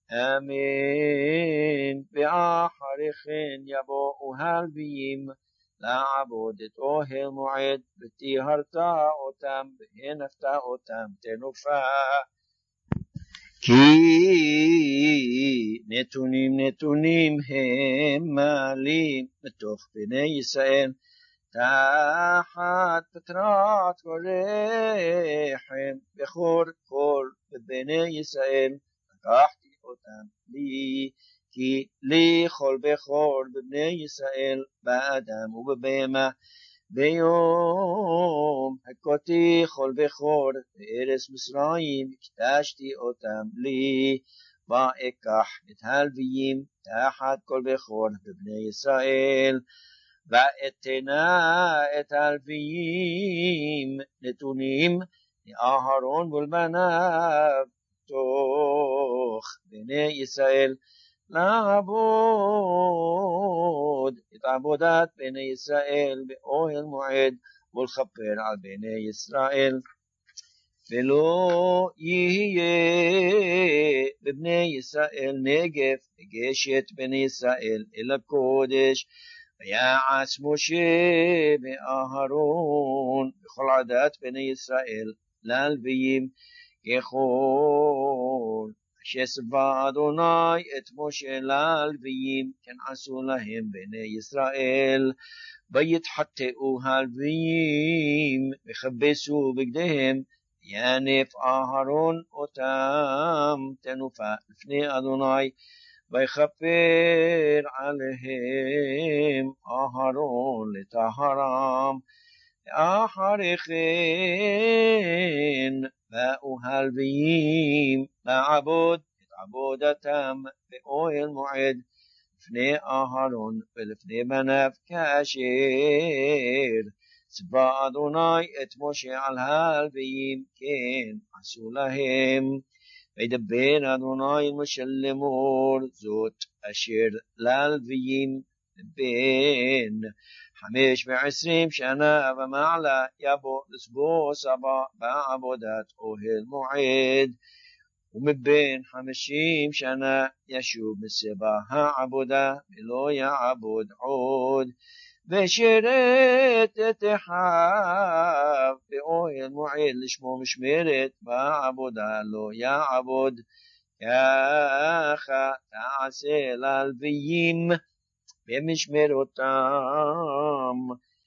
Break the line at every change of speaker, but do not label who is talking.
אמן. ואחרי כן יבואו הלוויים לעבוד את אוהל מועד, וטיהרת אותם והנפת אותם תנופה. כי נתונים הם מעלים מתוך בני ישראל, תחת פטרת ורחם בכור כל בבני ישראל לקחתי אותם לי, כי לי כל בכור בבני ישראל באדם ובבהמה, ביום הכותי כל בכור בארץ מצרים הקדשתי אותם לי, ואקח את הלוויים תחת כל בכור בבני ישראל, ואתנה את הלוויים נתונים לאהרון ולבניו תוך בני ישראל, לעבוד את עבודת בני ישראל באוהל מועד ולכפר על בני ישראל. ולא יהיה בבני ישראל נגף וגשת בני ישראל אל הקודש, ויעש משה ואהרון בכל עדת בני ישראל ללוויים ככל אשר ציווה אדוני את משה ללוויים, כן עשו להם בני ישראל. ויתחטאו הלוויים וכבסו בגדיהם, ינף אהרון אותם תנופה לפני אדוני, ויכפר עליהם אהרון לטהרם. ואחרי כן באו הלוויים לעבוד את עבודתם באוהל מועד לפני אהרון ולפני בניו, כאשר ציווה אדוני את משה על הלוויים, כן עשו להם. וידבר אדוני אל משה לאמור, זאת אשר ללוויים בין 25 שנה ומעלה יבוא לסבו סבא בעבודת אוהל מועד, ומבין 50 שנה ישוב מסבא העבודה ולא יעבוד עוד. ושירת את אחיו באוהל מועד לשמו משמרת, בעבודה לא יעבוד. ככה תעשה ללוויים במשמרותם